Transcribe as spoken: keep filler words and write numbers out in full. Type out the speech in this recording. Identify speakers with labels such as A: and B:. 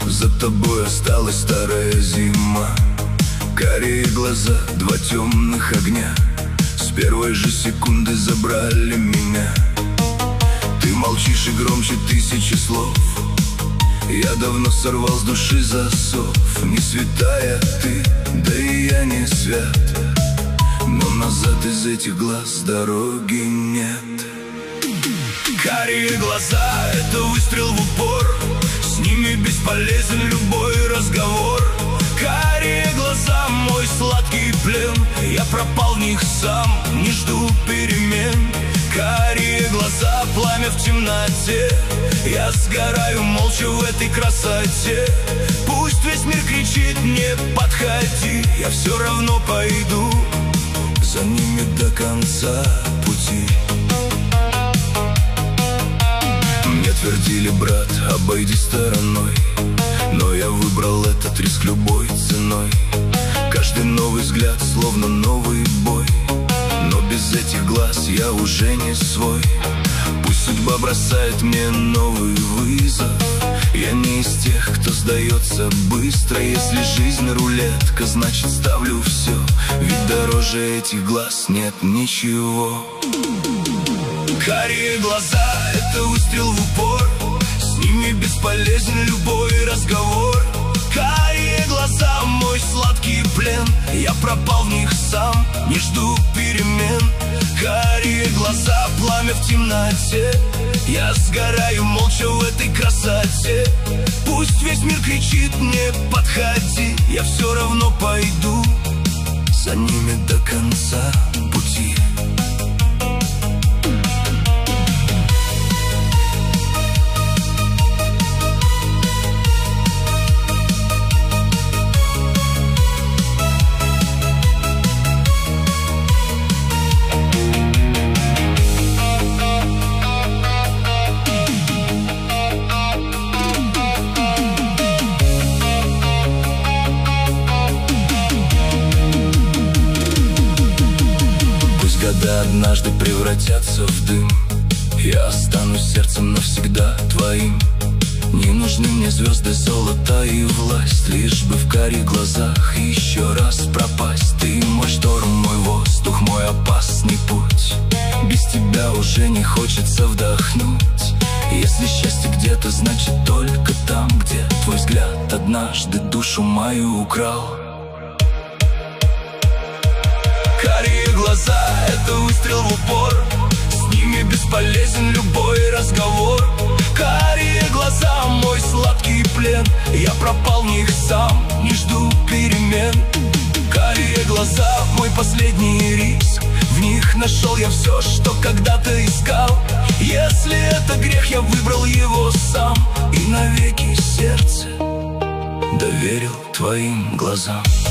A: За тобой осталась старая зима. Карие глаза, два темных огня, с первой же секунды забрали меня. Ты молчишь и громче тысячи слов. Я давно сорвал с души засов. Не святая ты, да и я не свят, но назад из этих глаз дороги нет. Карие глаза — это выстрел в упор, с ними бесполезен любой разговор. Карие глаза — мой сладкий плен, я пропал в них сам, не жду перемен. Карие глаза — пламя в темноте, я сгораю молча в этой красоте. Пусть весь мир кричит: не подходи, я все равно пойду за ними до конца пути. Мне твердили: брат, обойди стороной, но я выбрал этот риск любой ценой. Каждый новый взгляд словно новый бой, но без этих глаз я уже не свой. Пусть судьба бросает мне новый вызов, я не из тех, кто сдается быстро. Если жизнь рулетка, значит ставлю все, ведь дороже этих глаз нет ничего. Карие глаза — это выстрел в упор, с ними бесполезен любой разговор. Карие глаза — мой сладкий плен, я пропал в них сам, не жду перемен. Карие глаза — пламя в темноте, я сгораю молча в этой красоте. Пусть весь мир кричит: не подходи, я все равно пойду за ними до конца пути. Года однажды превратятся в дым, я останусь сердцем навсегда твоим. Не нужны мне звезды, золото и власть, лишь бы в карих глазах еще раз пропасть. Ты мой шторм, мой воздух, мой опасный путь, без тебя уже не хочется вдохнуть. Если счастье где-то, значит только там, где твой взгляд однажды душу мою украл. Карие глаза — это выстрел в упор, с ними бесполезен любой разговор. Карие глаза — мой сладкий плен, я пропал в них сам, не жду перемен. Карие глаза — мой последний риск, в них нашел я все, что когда-то искал. Если это грех, я выбрал его сам и навеки сердце доверил твоим глазам.